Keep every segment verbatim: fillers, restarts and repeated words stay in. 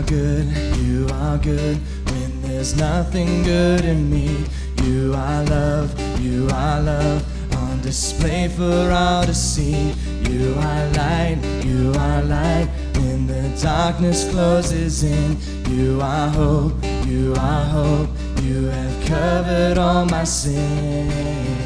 good, you are good. When there's nothing good in me, you are love, you are love, on display for all to see. You are light, you are light, when the darkness closes in. You are hope, you are hope, you have covered all my sin.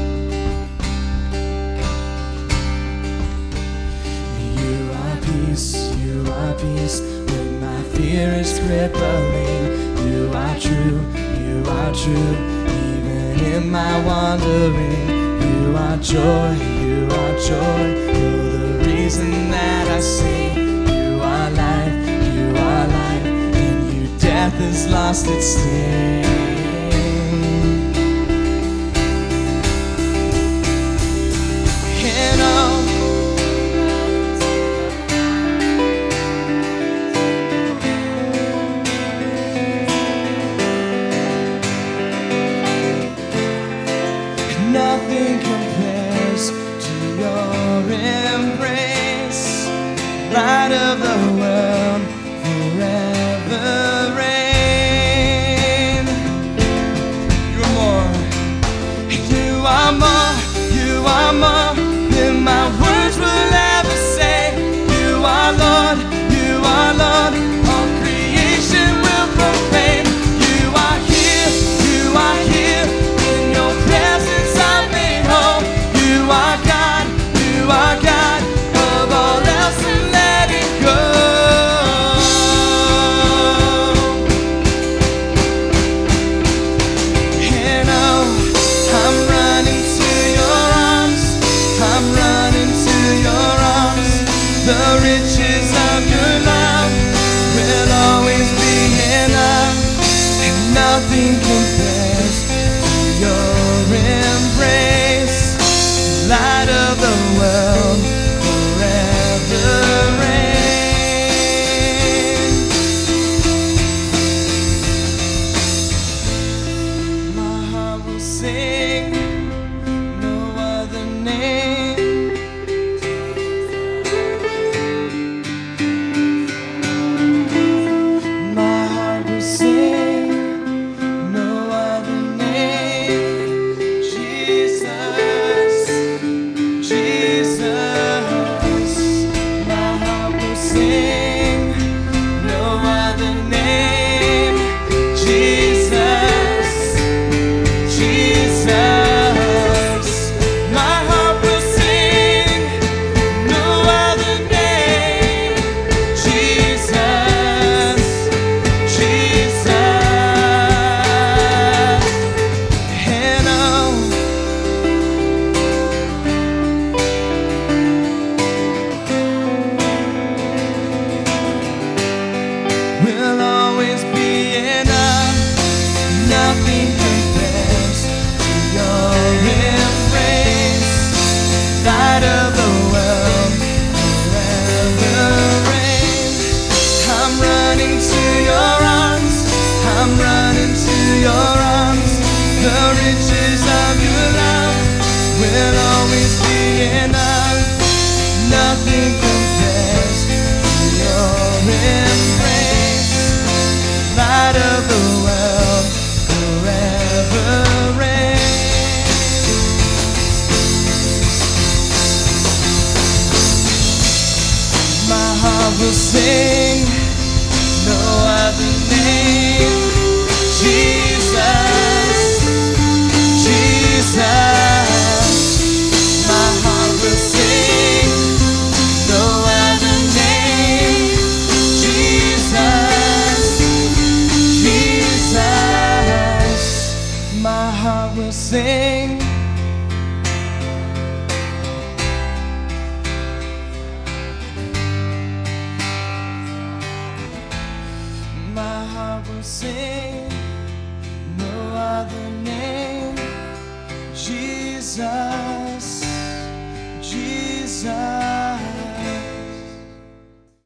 You are peace, you are peace, when my fear is crippling. You are true, you are true, even in my wandering. You are joy, you are joy, you're the reason that I sing. You are life, you are life, in you death has lost its sting. And oh, nothing compares to your embrace, light of the world, forever reign. You're more, you are more, you are more than my words will ever say. You are Lord, you are Lord, all creation will proclaim. You are here, you are here, in your presence I'm made whole. You are God, you are God, of all else and let it go. And oh, I'm running to your arms, I'm running to your arms. The riches of your love will always be enough, and nothing compares to your embrace, light of the world, forever reign. My heart will sing, no other name. My heart will sing, no other name. Jesus, Jesus. My heart will sing, no other name. Jesus, Jesus. My heart will sing, no other name. Jesus, Jesus. And oh, will always be enough, nothing compares to your embrace, light of the world, forever reign. I'm running to your arms, I'm running to your arms. The riches of your love will always be enough, nothing compares to your embrace, light of the world, forever reign. My heart will sing, no other name. Jesus, Jesus. My heart will sing, no other name. Jesus, Jesus. My heart will sing. My heart will sing, no other name. Jesus, Jesus.